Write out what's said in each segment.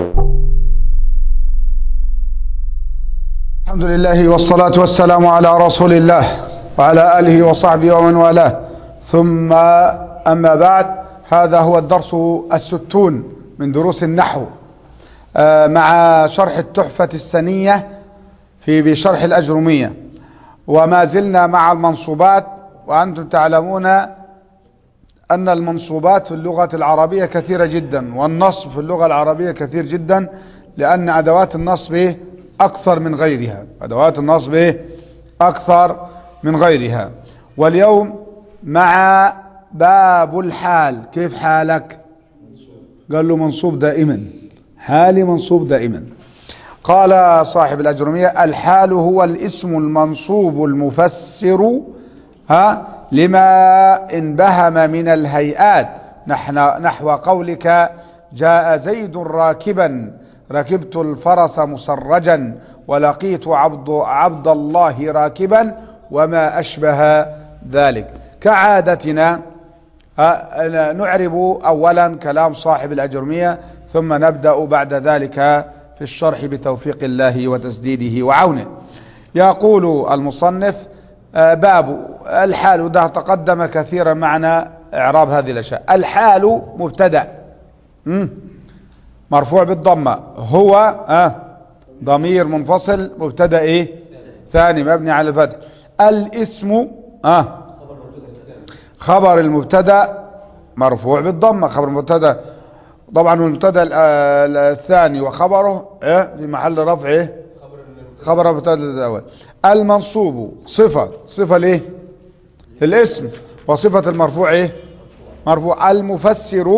الحمد لله والصلاة والسلام على رسول الله وعلى آله وصحبه ومن والاه، ثم أما بعد. هذا هو الدرس 60 من دروس النحو مع شرح التحفة السنية بشرح الأجرمية، وما زلنا مع المنصوبات. وأنتم تعلمون أن المنصوبات في اللغة العربية كثيرة جدا، والنصب في اللغة العربية كثير جدا، لأن أدوات النصب أكثر من غيرها. أدوات النصب أكثر من غيرها. واليوم مع باب الحال. كيف حالك؟ قال له منصوب دائما، حالي منصوب دائما. قال صاحب الأجرمية: الحال هو الاسم المنصوب المفسر لما انبهم من الهيئات، نحو قولك: جاء زيد راكبا، ركبت الفرس مسرجا، ولقيت عبد الله راكبا، وما أشبه ذلك. كعادتنا نعرب أولا كلام صاحب الأجرمية، ثم نبدأ بعد ذلك في الشرح بتوفيق الله وتسديده وعونه. يقول المصنف: باب الحال. وده تقدم كثيرا معنا إعراب هذه الأشياء. الحال مبتدأ مرفوع بالضمة، هو ضمير منفصل، مبتدأ ثاني مبني على الفتح. الاسم خبر المبتدأ مرفوع بالضمة، خبر المبتدأ طبعا المبتدأ الثاني وخبره في محل رفع خبر المبتدأ الأول. المنصوب صفة ليه؟ الاسم. وصفة المرفوع مرفوع. المفسر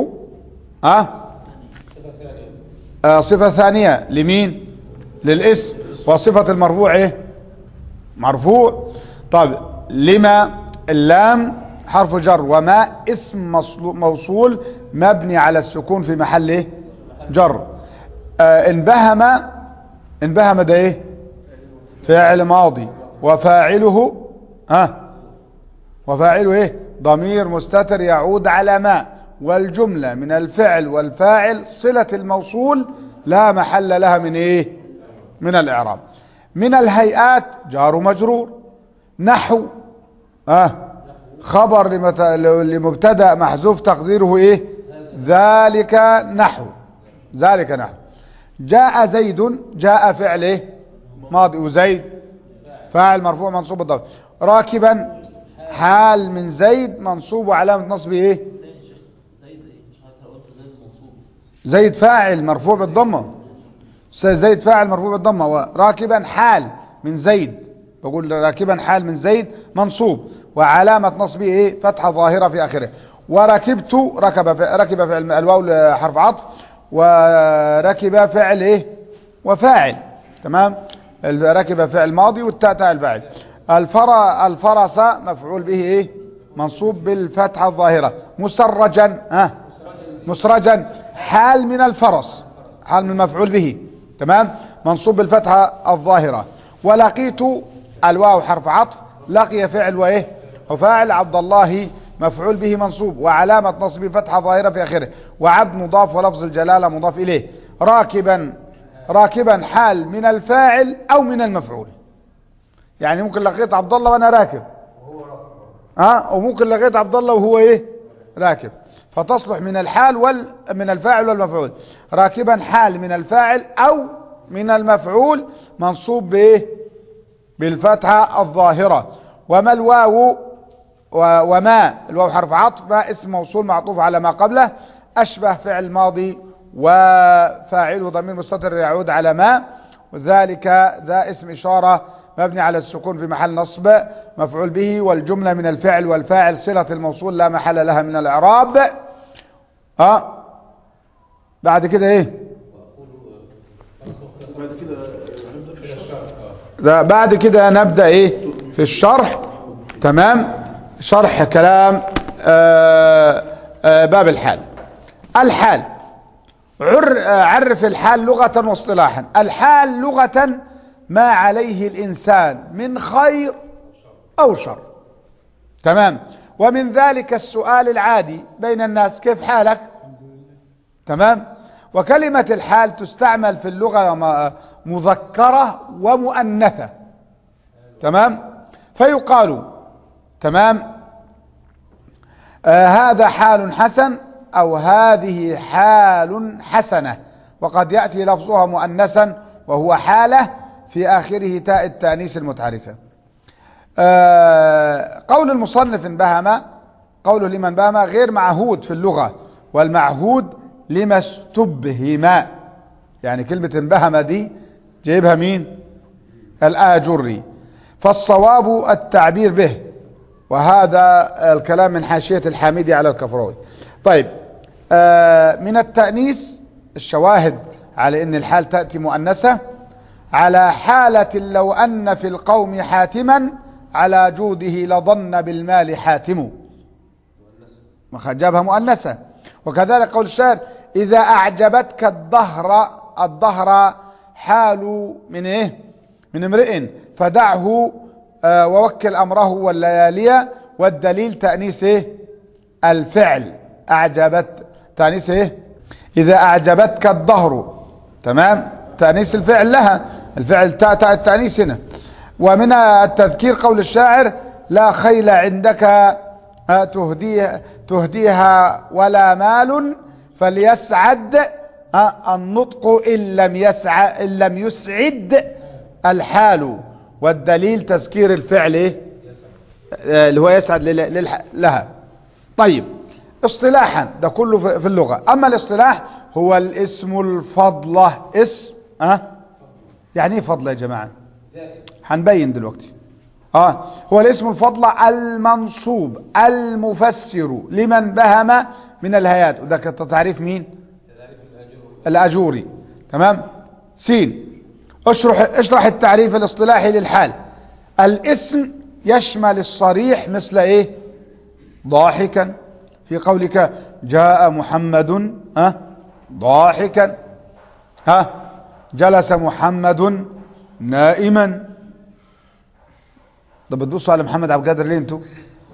صفة ثانية لمين؟ للاسم. وصفة المرفوع مرفوع. طيب، لما اللام حرف جر، وما اسم موصول مبني على السكون في محل جر. انبهم ده فاعل ماضي، وفاعله ضمير مستتر يعود على ما، والجملة من الفعل والفاعل صلة الموصول لا محل لها من الإعراب. من الهيئات جار ومجرور. نحو خبر لمبتدأ محذوف تقديره ذلك نحو. جاء زيد، جاء فعل ماضي، وزيد فاعل مرفوع منصوب بالضبط. راكبا حال من زيد منصوب وعلامة نصبه زيد فاعل مرفوع بالضمة. زيد فاعل مرفوع بالضمة. وراكبا حال من زيد، بقول راكبا حال من زيد منصوب وعلامة نصبه فتحة ظاهرة في آخره. وركبت ركب فعل الواو حرف عطف، وركب فعل وفاعل. تمام. ركب فعل ماضي، والتاء تاء الفاعل. الفرس مفعول به منصوب بالفتحة الظاهرة. مسرجا حال من الفرس، حال من مفعول به، تمام، منصوب بالفتحة الظاهرة. ولقيت الواو حرف عطف، لقي فعل وفاعل. عبد الله مفعول به منصوب وعلامة نصبه فتحة ظاهرة في آخره. وعبد مضاف ولفظ الجلالة مضاف إليه. راكبا حال من الفاعل أو من المفعول. يعني ممكن لقيت عبد الله وأنا راكب، وممكن لقيت عبد الله وهو راكب، فتصلح من الحال من الفاعل والمفعول. راكبا حال من الفاعل أو من المفعول منصوب بالفتحة الظاهرة. وما الواو وما الواو حرف عطف، ما اسم موصول معطوف على ما قبله، أشبه فعل ماضي، وفاعله ضمير مستتر يعود على ما، وذلك ذا اسم إشارة مبني على السكون في محل نصب مفعول به. والجملة من الفعل والفاعل صلة الموصول لا محل لها من الإعراب. بعد كده بعد كده نبدأ في الشرح. تمام. شرح كلام باب الحال. الحال عرف الحال لغة واصطلاحا. الحال لغة ما عليه الإنسان من خير أو شر. تمام. ومن ذلك السؤال العادي بين الناس: كيف حالك؟ تمام. وكلمة الحال تستعمل في اللغة مذكرة ومؤنثة. تمام. فيقال تمام هذا حال حسن أو هذه حال حسنة، وقد يأتي لفظها مؤنثا وهو حالة في آخره تاء التانيث المتحركة. قول المصنف انبهم، قوله لمن بهم غير معهود في اللغة، والمعهود لما استبهم. يعني كلمة انبهم دي جايبها مين؟ الآجري. فالصواب التعبير به، وهذا الكلام من حاشية الحامدي على الكفراوي. طيب من التأنيث الشواهد على ان الحال تأتي مؤنثة: على حالة لو أن في القوم حاتما على جوده لظن بالمال حاتم، جابها مؤنثة. وكذلك قول الشاعر: إذا أعجبتك الدهر حال من إيه؟ من امرئ فدعه ووكل أمره والليالي. والدليل تأنيث إيه؟ الفعل. أعجبت تأنيث إيه؟ إذا أعجبتك الدهر. تمام. تأنيث الفعل لها، الفعل تاء التأنيث هنا. ومن التذكير قول الشاعر: لا خيل عندك تهديها ولا مال فليسعد النطق إن لم يسعد الحال. والدليل تذكير الفعل إيه؟ اللي هو يسعد لها. طيب اصطلاحا ده كله في اللغة. أما الاصطلاح هو الاسم الفضلة. اسم يعني ايه فضلة يا جماعة؟ هنبين دلوقتي. هو الاسم الفضلة المنصوب المفسر لمن بهم من الهيات. وده تعريف مين؟ الأجوري. تمام. سين. اشرح التعريف الاصطلاحي للحال. الاسم يشمل الصريح مثل ايه؟ ضاحكا، في قولك جاء محمد ضاحكا. جلس محمد نائما. ده بتبصوا على محمد عبد القادر ليه انتوا؟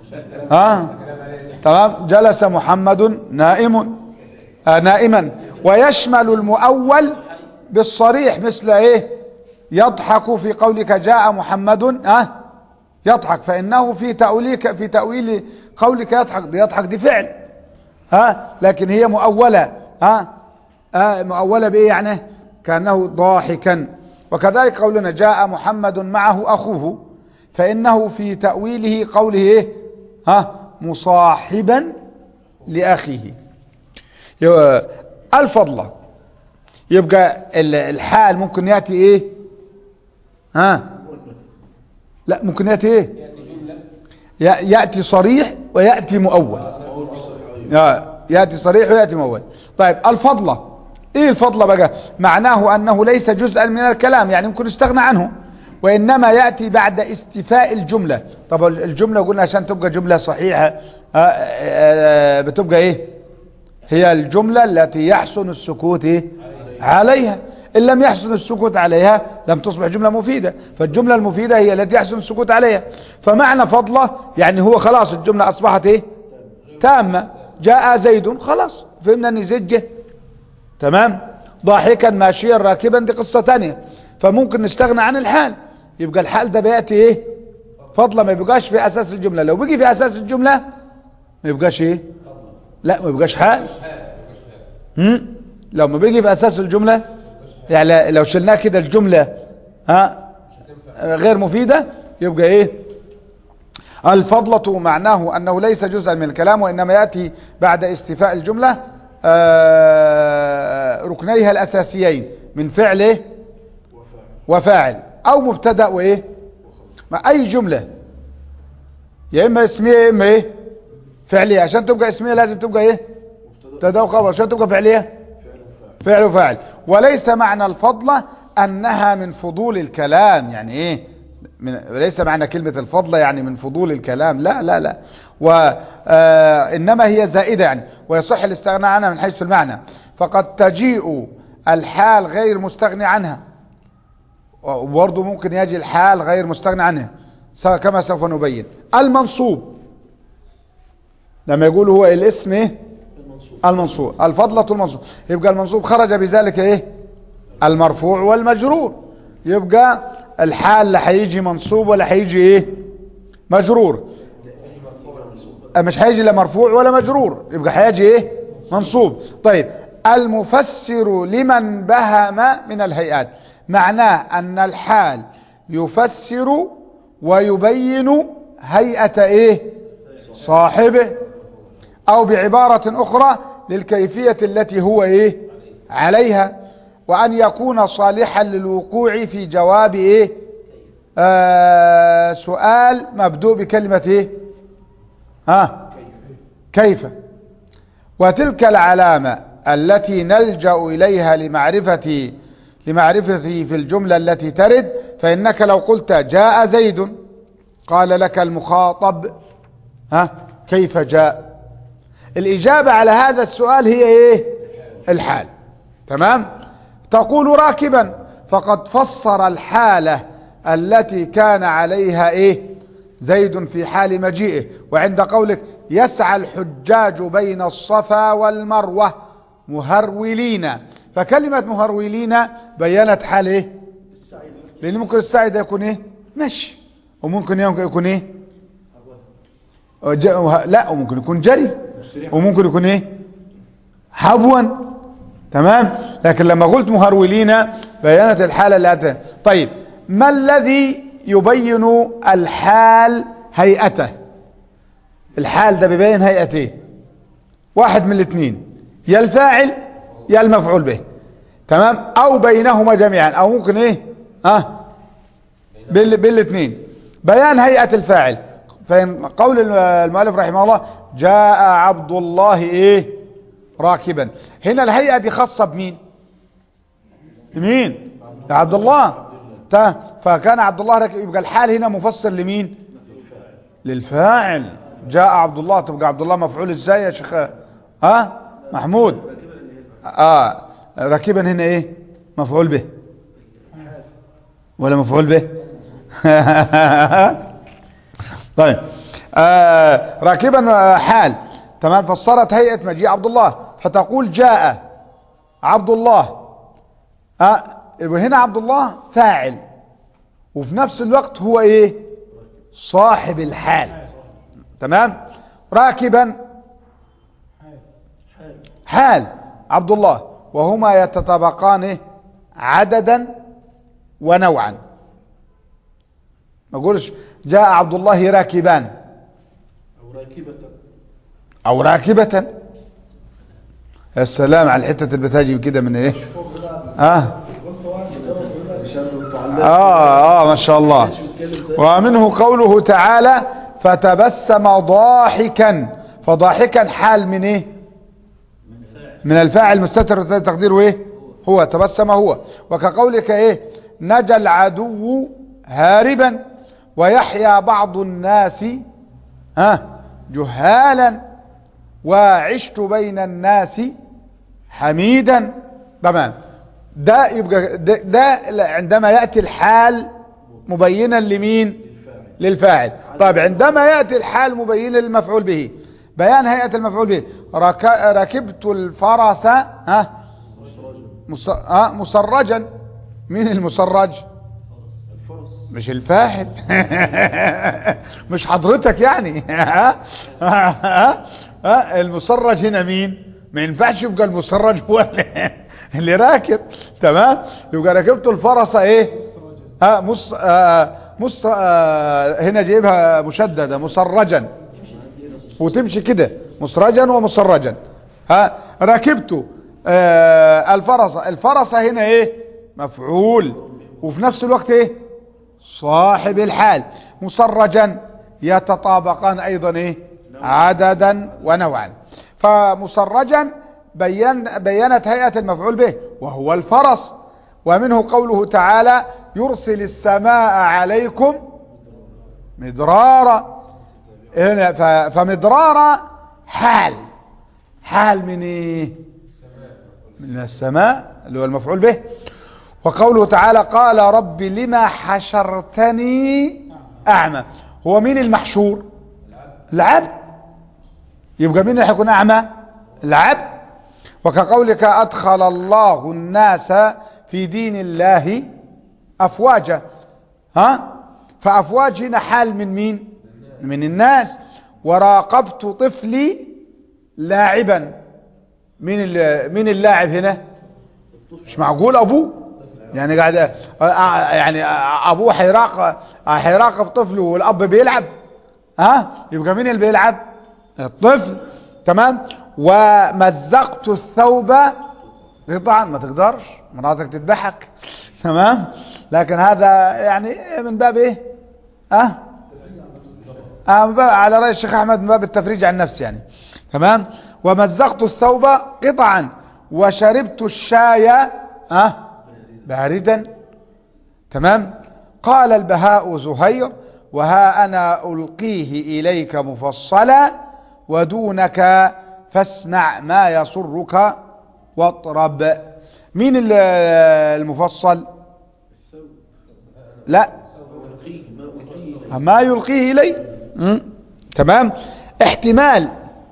تمام. جلس محمد نائما. ويشمل المؤول بالصريح مثل ايه؟ يضحك، في قولك جاء محمد يضحك، فإنه في تأويل قولك يضحك دي فعل لكن هي مؤولة مؤولة بإيه يعني؟ كأنه ضاحكا. وكذلك قولنا جاء محمد معه أخوه، فإنه في تأويله قوله إيه؟ مصاحبا لأخيه. الفضلة يبقى الحال ممكن يأتي إيه؟ لا، ممكن يأتي إيه؟ يأتي صريح ويأتي مؤول. يأتي صريح ويأتي مؤول. طيب الفضلة ايه الفضلة بقى؟ معناه انه ليس جزءا من الكلام، يعني ممكن يستغنى عنه، وانما يأتي بعد استيفاء الجملة. طب الجملة قلنا عشان تبقى جملة صحيحة بتبقى ايه؟ هي الجملة التي يحسن السكوت عليها. ان لم يحسن السكوت عليها لم تصبح جملة مفيدة، فالجملة المفيدة هي التي يحسن السكوت عليها. فمعنى فضلة يعني هو خلاص الجملة اصبحت ايه؟ تامة. جاء زيد، خلاص فهمنا ان زيد جه. تمام. ضاحكا ماشيا راكبا دي قصة تانية، فممكن نستغنى عن الحال. يبقى الحال ده بيأتي ايه؟ فضلا، ما يبقاش في اساس الجملة. لو بيجي في اساس الجملة ما يبقاش ايه؟ لا، ما يبقاش حال. لو ما بيجي في اساس الجملة، يعني لو شلناه كده الجملة غير مفيدة، يبقى ايه؟ الفضلة معناه انه ليس جزءا من الكلام، وانما يأتي بعد استيفاء الجملة ركنيها الاساسيين من فعل ايه؟ وفاعل، او مبتدأ وايه؟ مع اي جملة يا اما اسمية يا اما ايه؟ فعلية. عشان تبقى اسمية لازم تبقى ايه؟ مبتدأ وخبر. عشان تبقى فعلية فعل وفاعل. وليس معنى الفضلة انها من فضول الكلام، يعني ايه؟ ليس معنى كلمة الفضلة يعني من فضول الكلام، لا لا لا. وإنما هي زائدة يعني، ويصح الاستغناء عنها من حيث المعنى. فقد تجيء الحال غير مستغني عنها، وبرضه ممكن يجي الحال غير مستغني عنها كما سوف نبين. المنصوب لما يقول هو الاسم ايه؟ المنصوب، الفضلة المنصوب. يبقى المنصوب خرج بذلك ايه؟ المرفوع والمجرور. يبقى الحال لا هيجي منصوب ولا هيجي ايه؟ مجرور. مش هيجي لا مرفوع ولا مجرور، يبقى هيجي ايه؟ منصوب. طيب المفسر لمن بهم من الهيئات، معناه ان الحال يفسر ويبين هيئة ايه؟ صاحبه، او بعبارة اخرى للكيفية التي هو ايه؟ عليها، وان يكون صالحا للوقوع في جواب ايه؟ سؤال مبدوء بكلمة ايه؟ كيف. وتلك العلامة التي نلجأ إليها لمعرفته في الجملة التي ترد. فإنك لو قلت جاء زيد، قال لك المخاطب كيف جاء؟ الإجابة على هذا السؤال هي ايه؟ الحال. تمام. تقول راكبا، فقد فسر الحالة التي كان عليها ايه؟ زيد في حال مجيئه. وعند قولك يسعى الحجاج بين الصفا والمروة مهرولين، فكلمة مهرولين بينت حال ايه؟ لان ممكن السعي ده يكون ايه؟ مشي، وممكن يكون ايه؟ لا، وممكن يكون جري، وممكن يكون ايه؟ حبوا. تمام. لكن لما قلت مهرولين بينت الحالة اللي أتى. طيب ما الذي يبين الحال هيئته؟ الحال ده بيبين هيئته واحد من الاثنين، يا الفاعل يا المفعول به. تمام. او بينهما جميعا، او ممكن ايه؟ بالاثنين. بيان هيئة الفاعل، فإن قول المؤلف رحمه الله جاء عبد الله ايه؟ راكبا. هنا الهيئة دي خاصة بمين؟ مين؟ عبد الله. فكان عبد الله راكب، يبقى الحال هنا مفسر لمين؟ للفاعل. جاء عبد الله، تبقى عبد الله مفعول ازاي يا شيخ محمود؟ راكبا هنا ايه؟ مفعول به ولا مفعول به؟ طيب راكبا حال. تمام. فسرت هيئة مجيء عبد الله، فتقول جاء عبد الله. هنا عبد الله فاعل، وفي نفس الوقت هو ايه؟ صاحب الحال. تمام. راكبا حال عبد الله، وهما يتطابقان عددا ونوعا. ما اقولش جاء عبد الله راكبان او راكبة. السلام على الحتة اللي بتجي كده من ايه؟ ما شاء الله. ومنه قوله تعالى فتبسم ضاحكا، فضاحكا حال من ايه؟ من الفاعل مستتر تقديره ايه؟ هو تبسم هو. وكقولك ايه؟ نجا العدو هاربا، ويحيى بعض الناس جهالا، وعشت بين الناس حميدا. تمام. ده يبقى ده عندما يأتي الحال مبينا لمين؟ للفاعل. طيب عندما يأتي الحال مبينا للمفعول به، بيان هيئة المفعول به. ركبت الفرس مسرجا. مين المسرج؟ مش الفاعل. مش حضرتك يعني. المسرج هنا مين؟ ما ينفعش يبقى المسرج هو اللي راكب. تمام. يبقى ركبت الفرس ايه؟ هنا جايبها مشددة مسرجا، وتمشي كده مسرجا ومسرجا. ركبت الفرس. الفرس هنا ايه؟ مفعول، وفي نفس الوقت ايه؟ صاحب الحال. مسرجا يتطابقان ايضا ايه؟ عددا ونوعا. فمسرجا بينت هيئة المفعول به وهو الفرس. ومنه قوله تعالى يرسل السماء عليكم مدرارا. فمدرارا حال من ايه؟ من السماء اللي هو المفعول به. وقوله تعالى قال رب لما حشرتني أعمى. هو مين المحشور؟ العبد. يبقى مين اللي هيكون أعمى؟ العبد. وكقولك أدخل الله الناس في دين الله أفواجا. فأفواج هنا حال من مين؟ من الناس. وراقبت طفلي لاعبا. مين اللاعب هنا؟ مش معقول أبوه، يعني قاعد يعني أبوه هيراقب طفله والأب بيلعب. يبقى مين اللي بيلعب؟ الطفل. تمام. ومزقت الثوب قطعا، ما تقدرش مراتك تضحك. تمام. لكن هذا يعني من باب ايه؟ من باب على رأي الشيخ احمد من باب التفريج عن النفس يعني. تمام. ومزقت الثوب قطعا وشربت الشاي باردا. تمام. قال البهاء زهير: وها أنا ألقيه إليك مفصلا ودونك فاسمع ما يسرك واطرب. مين المفصل؟ لا، ما يلقيه إلي. تمام. احتمال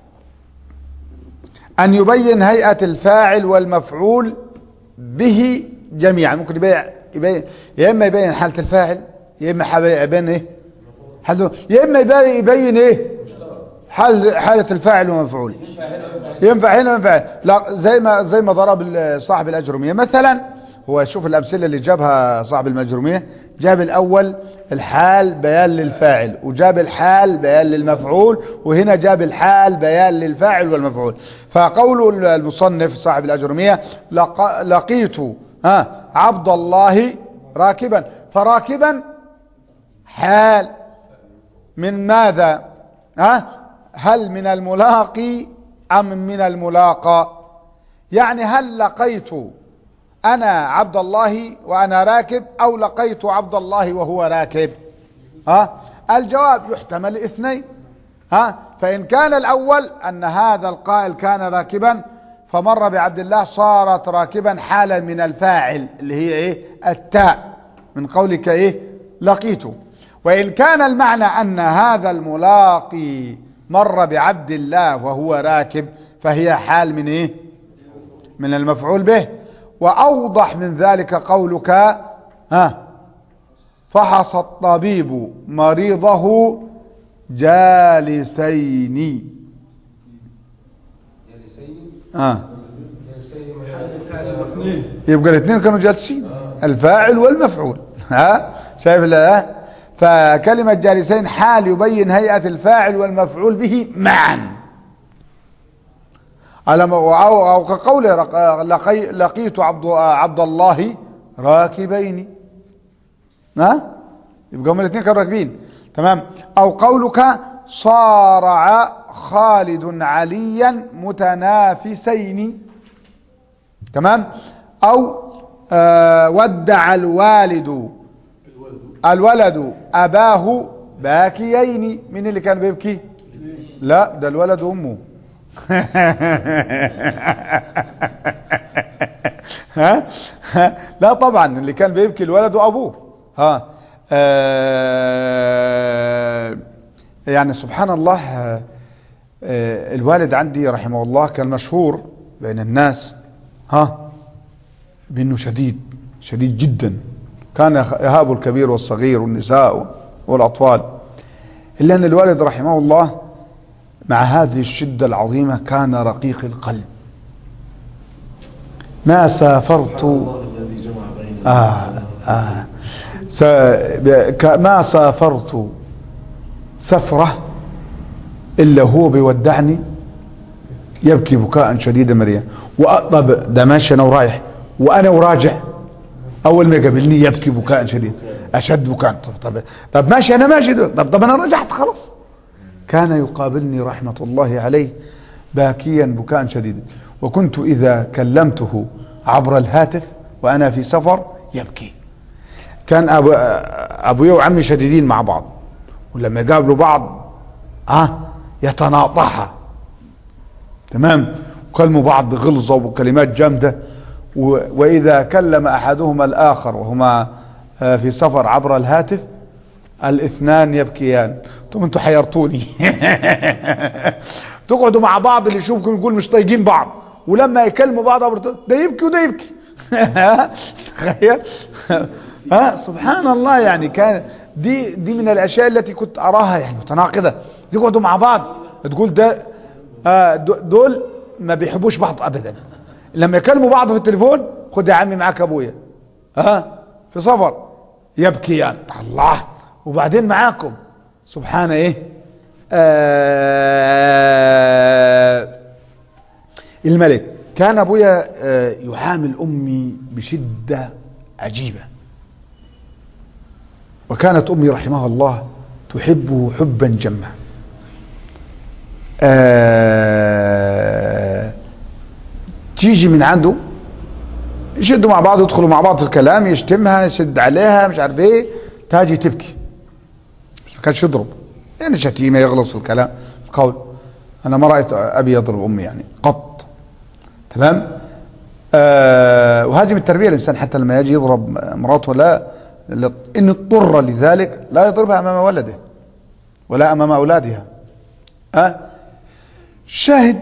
أن يبين هيئة الفاعل والمفعول به جميعا. ممكن يبين يا إما يبين حالة الفاعل، يا إما يبين إيه؟ يا إما يبين إيه؟ حالة الفاعل والمفعول. ينفع هنا وينفع. لا، زي ما ضرب صاحب الأجرمية مثلا. هو شوف الأمثلة اللي جابها صاحب المجرومية، جاب الأول الحال بيان للفاعل، وجاب الحال بيان للمفعول، وهنا جاب الحال بيان للفاعل والمفعول. فقول المصنف صاحب الأجرمية: لقيت عبد الله راكبا. فراكبا حال من ماذا؟ هل من الملاقي أم من الملاقى؟ يعني هل لقيت أنا عبد الله وأنا راكب، أو لقيت عبد الله وهو راكب؟ الجواب يحتمل اثنين. فإن كان الأول أن هذا القائل كان راكبا فمر بعبد الله، صارت راكبا حالا من الفاعل اللي هي ايه؟ التاء، من قولك ايه؟ لقيته. وإن كان المعنى أن هذا الملاقي مر بعبد الله وهو راكب، فهي حال من ايه؟ من المفعول به. وأوضح من ذلك قولك: فحص الطبيب مريضه جالسين. يبقى الاثنين كانوا جالسين، الفاعل والمفعول. شايف لا؟ فكلمة جالسين حال يبين هيئة الفاعل والمفعول به معا. أو كقوله: لقيت عبد الله راكبين. يبقى هم الاثنين كانوا راكبين. تمام. أو قولك: صارع خالد عليا متنافسين. تمام. أو ودع الولد أباه باكيين. من اللي كان بيبكي؟ لا، ده الولد أمه. لا طبعا، اللي كان بيبكي الولد وأبوه. يعني سبحان الله. الوالد عندي رحمه الله كان مشهور بين الناس بأنه شديد جدا. كان يهاب الكبير والصغير والنساء والأطفال. إلا أن الوالد رحمه الله مع هذه الشدة العظيمة كان رقيق القلب. ما سافرت ما سافرت سفرة إلا هو بيودعني يبكي بكاء شديدا مريا. طب ده ماشي أنا ورايح وأنا وراجع، أول ما يقابلني يبكي بكاء شديد، أشد بكاء. طب ماشي أنا ماشي. طب أنا رجعت خلاص. كان يقابلني رحمة الله عليه باكيا بكاء شديدا. وكنت إذا كلمته عبر الهاتف وأنا في سفر يبكي. كان أبوي وعمي شديدين مع بعض، ولما يقابلوا بعض يتناطحا. تمام. وكلموا بعض بغلظة وكلمات جامدة. وإذا كلم أحدهما الآخر وهما في سفر عبر الهاتف الاثنان يبكيان. انتوا حيرتوني. تقعدوا مع بعض اللي يشوفكم يقول مش طايقين بعض، ولما يكلموا بعض ده يبكي وده يبكي. تخيل. سبحان الله. يعني كان دي من الاشياء التي كنت اراها يعني متناقضة. يقعدوا مع بعض تقول ده دول ما بيحبوش بعض ابدا. لما يكلموا بعض في التليفون، خد يا عمي معاك ابويا في سفر، يبكي يعني الله. وبعدين معاكم سبحان ايه الملك. كان ابويا يحامل امي بشدة عجيبة، وكانت امي رحمها الله تحبه حبا جما. تيجي من عنده يشدوا مع بعض، يدخلوا مع بعض في الكلام، يشتمها، يشد عليها، مش عارف ايه، تاجي تبكي. بس ما كانش يضرب يعني، شتيمه، يغلط في الكلام القول. انا ما رايت ابي يضرب امي يعني قط. تمام. وهذه من التربيه. الانسان حتى لما يجي يضرب مراته لا ان اضطر لذلك لا يضربها امام ولده ولا امام اولادها. شاهد.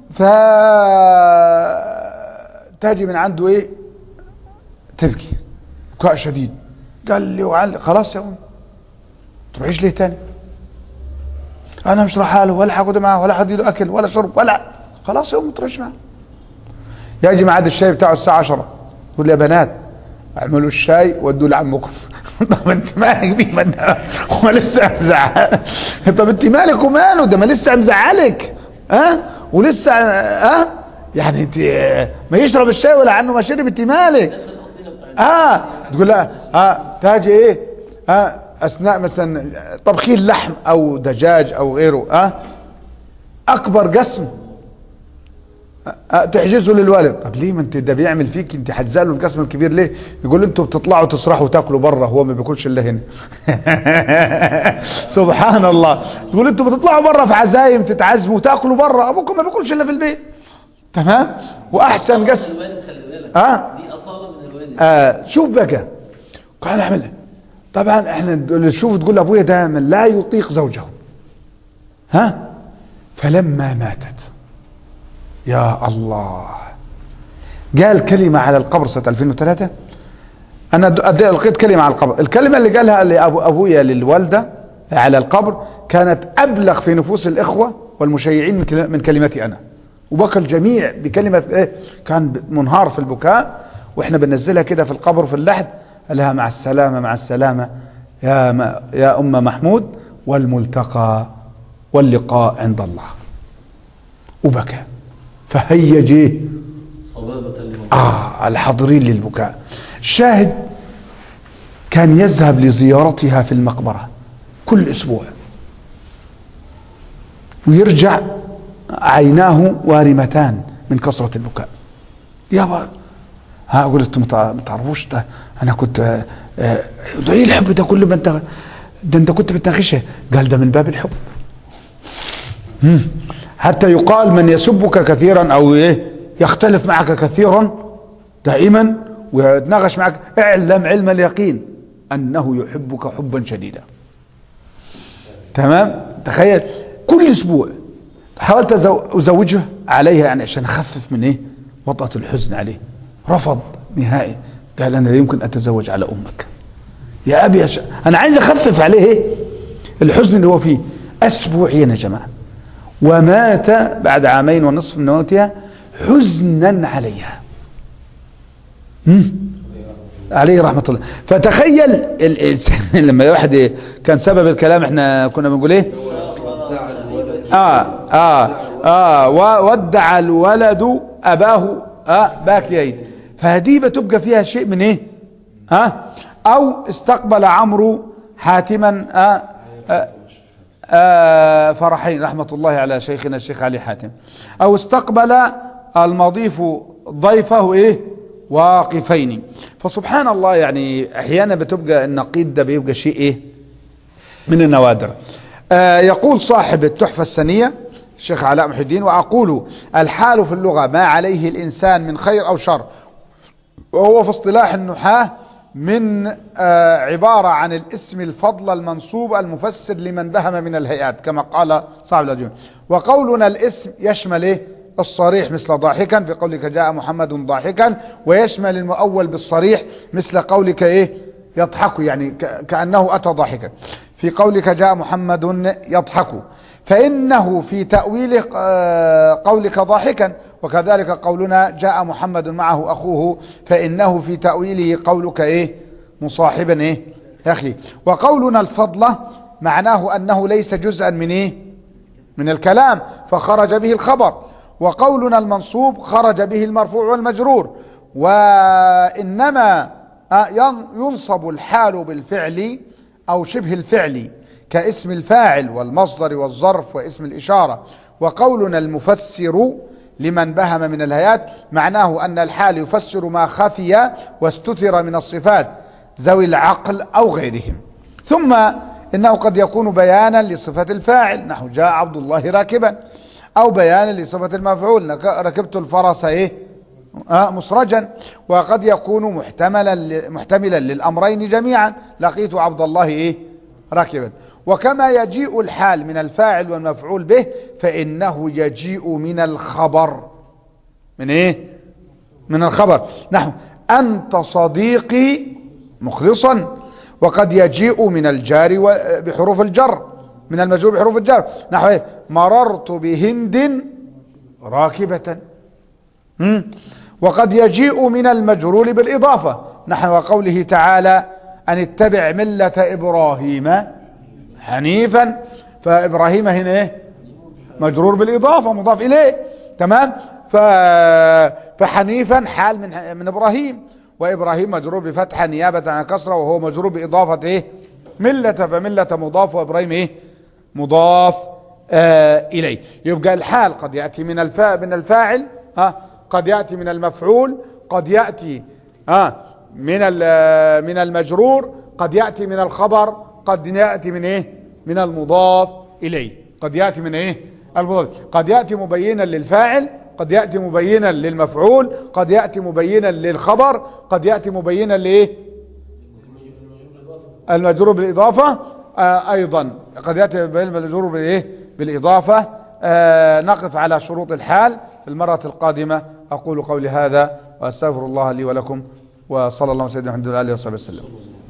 تاجي من عنده ايه، تبكي بكاء شديد. قال لي وعلي خلاص يا امي تروحيش ليه تاني؟ انا مش راح له ولا هاخد معاه ولا هدي له اكل ولا شرب ولا خلاص يا امي تروحيش معاه. يجي ميعاد الشاي بتاعه الساعه 10، تقول يا بنات اعملوا الشاي ودوه لعمكم. طب انت مالك بيه؟ هو لسه مزعل. طب انت مالك وماله؟ ده ما لسه مزعلك ولسه يعني انت ما يشرب الشاي ولا عنه ما شرب، انت مالك؟ تقول لا تاجي ايه اثناء مثلا طبخين لحم او دجاج او غيره اكبر قسم تحجزه للوالد. طب ليه؟ ما انت ده بيعمل فيك، انت حجزه له القسم الكبير ليه؟ يقول انتوا بتطلعوا تسرحوا وتاكلوا بره، هو ما بياكلش الا هنا. سبحان الله. تقول انتوا بتطلعوا بره في عزايم تتعزموا وتاكلوا بره، ابوكم ما بياكلش الا في البيت. تمام. واحسن قسم دي اصاله من الوالد. شوف بقى قال اعملها. طبعا احنا شوف تقول ابويا ده من لا يطيق زوجه. فلما ماتت يا الله قال كلمة على القبر سنة 2003. انا لقيت كلمة على القبر. الكلمة اللي قالها ابويا للوالدة على القبر كانت ابلغ في نفوس الاخوة والمشيعين من كلمتي انا. وبكى الجميع بكلمة ايه، كان منهار في البكاء. واحنا بننزلها كده في القبر في اللحد، قال لها مع السلامة مع السلامة يا ام محمود، والملتقى واللقاء عند الله. وبكى فهيج الحاضرين للبكاء. شاهد كان يذهب لزيارتها في المقبرة كل اسبوع، ويرجع عيناه وارمتان من كثرة البكاء. يابا قلت ما تعرفوش ده انا كنت ده ايه الحب ده كله؟ ما انت كنت بتناقشه. قال ده من باب الحب. حتى يقال من يسبك كثيرا او يختلف معك كثيرا دائما ويتناقش معك، اعلم علم اليقين انه يحبك حبا شديدا. تمام. تخيل كل اسبوع. حاولت ازوجه عليها يعني عشان اخفف من وطأة الحزن عليه، رفض نهائي. قال انا لا يمكن اتزوج على امك يا ابي انا عايز اخفف عليه الحزن اللي هو فيه. اسبوعين يا جماعه. ومات بعد 2.5 من موتها حزنا عليها عليه رحمة الله. فتخيل الانسان لما واحد كان سبب الكلام احنا كنا بنقول ايه ودع الولد اباه باكيين. فهذه بتبقى فيها شيء من او استقبل عمرو حاتما فرحين رحمة الله على شيخنا الشيخ علي حاتم، او استقبل المضيف ضيفه واقفين. فسبحان الله يعني احيانا بتبقى النقيض ده بيبقى شيء من النوادر. يقول صاحب التحفة السنية الشيخ علاء محي الدين: وأقول الحال في اللغة ما عليه الإنسان من خير أو شر، وهو في اصطلاح النحاة من عبارة عن الاسم الفضل المنصوب المفسر لمن بهم من الهيئات كما قال صاحب الأديان. وقولنا الاسم يشمل الصريح مثل ضاحكا في قولك جاء محمد ضاحكا، ويشمل المؤول بالصريح مثل قولك يضحك، يعني كأنه أتى ضاحكا في قولك جاء محمد يضحك، فإنه في تأويله قولك ضاحكا، وكذلك قولنا جاء محمد معه أخوه فإنه في تأويله قولك مصاحبا أخي. وقولنا الفضلة معناه أنه ليس جزءا من الكلام فخرج به الخبر، وقولنا المنصوب خرج به المرفوع والمجرور، وإنما ينصب الحال بالفعل أو شبه الفعل كاسم الفاعل والمصدر والظرف واسم الإشارة. وقولنا المفسر لمن بهم من الهيات معناه أن الحال يفسر ما خفي واستتر من الصفات ذوي العقل أو غيرهم. ثم إنه قد يكون بيانا لصفة الفاعل نحو جاء عبد الله راكبا، أو بيانا لصفة المفعول ركبت الفرس مسرجا، وقد يكون محتملا للأمرين جميعا لقيت عبد الله راكبا. وكما يجيء الحال من الفاعل والمفعول به فإنه يجيء من الخبر من الخبر نحو أنت صديقي مخلصا، وقد يجيء من الجار بحروف الجر من المجرور بحروف الجر نحو مررت بهند راكبة، وقد يجيء من المجرور بالإضافة نحو قوله تعالى أن اتبع ملة إبراهيم حنيفا، فإبراهيم هنا مجرور بالإضافة مضاف إليه، تمام. فحنيفا حال من إبراهيم، وإبراهيم مجرور بفتحة نيابة عن كسرة، وهو مجرور بإضافة ملة، فملة مضاف وإبراهيم مضاف إليه. يبقى الحال قد يأتي من الفاعل، قد يأتي من المفعول، قد يأتي من المجرور، قد يأتي من الخبر، قد يأتي من المضاف إليه، قد يأتي من المضاف، قد يأتي مبينا للفاعل، قد يأتي مبينا للمفعول، قد يأتي مبينا للخبر، قد يأتي مبينا المجرور بالإضافة، أيضا قد يأتي المجرور بالإضافة. نقف على شروط الحال في المرة القادمة. أقول قولي هذا وأستغفر الله لي ولكم، وصلى الله وسلم على محمد وعلى آله وصحبه وسلم.